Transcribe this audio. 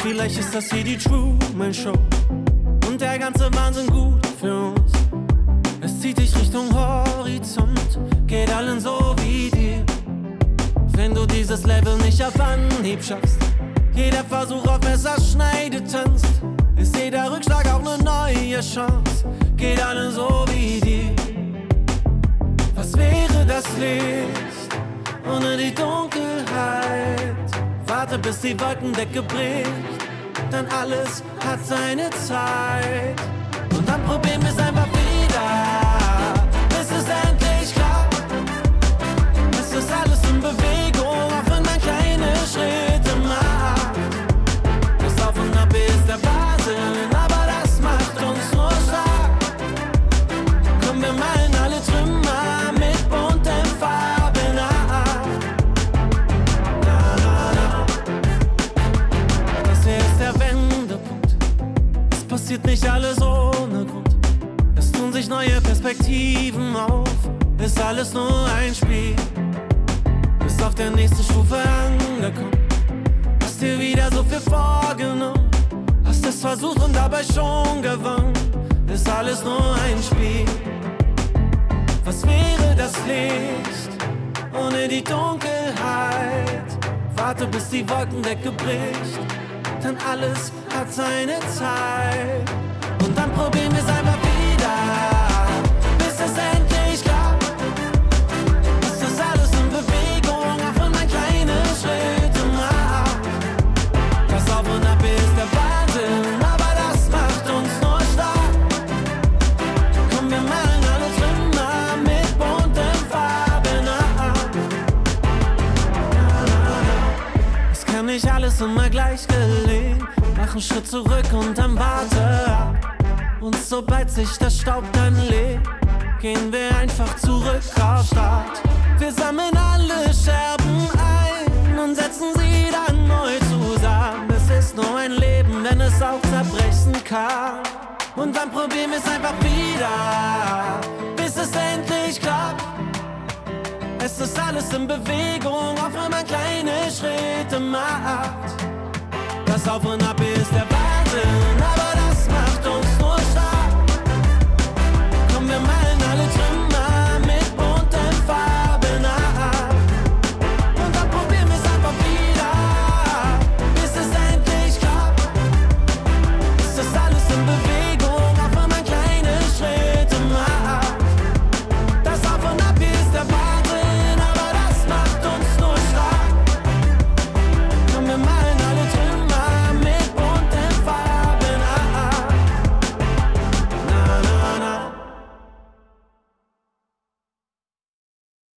Vielleicht ist das hier die Truman Show und der ganze Wahnsinn gut für uns. Es zieht dich Richtung Horizont, geht allen so wie dir. Wenn du dieses Level nicht auf Anhieb schaffst, jeder Versuch auf Messerschneide tanzt, ist jeder Rückschlag auch eine neue Chance, geht allen so wie dir. Was wäre das Licht ohne die Dunkelheit? Warte bis die Wolkendecke bricht, denn alles hat seine Zeit. Und dann probieren wir es einfach wieder, bis es endlich klappt. Es ist alles in Bewegung, auch wenn man kleine Schritte macht. Das Auf und Ab ist der Wahnsinn, aber das macht uns nur stark. Komm, wir malen alle Trümmer mit bunten Farben ab. Na, na, na. Das hier ist der Wendepunkt. Es passiert nicht alles ohne Grund. Es tun sich neue Perspektiven auf. Ist alles nur ein Spiel. Bist auf der nächsten Stufe angekommen. Hast dir wieder so viel vorgenommen. Hast es versucht und dabei schon gewonnen. Ist alles nur ein Spiel. Was wäre das Licht ohne die Dunkelheit? Warte bis die Wolkendecke bricht, denn alles hat seine Zeit. Und dann probieren wir es einfach wieder, bis es endlich klappt. Es ist alles in Bewegung, auch wenn man kleine Schritte macht. Das Auf und Ab ist der Wahnsinn, aber das macht uns nur stark. Komm, wir malen alle Trümmer mit bunten Farben ab. Es kann nicht alles immer gleich gelingen. Mach einen Schritt zurück und dann warte ab. Und sobald sich der Staub dann legt, gehen wir einfach zurück auf Start. Wir sammeln alle Scherben ein und setzen sie dann neu zusammen. Es ist nur ein Leben, wenn es auch zerbrechen kann. Und dann probieren wir es einfach wieder, bis es endlich klappt. Es ist alles in Bewegung, auch wenn man kleine Schritte macht. Das Auf und Ab ist der Wahnsinn.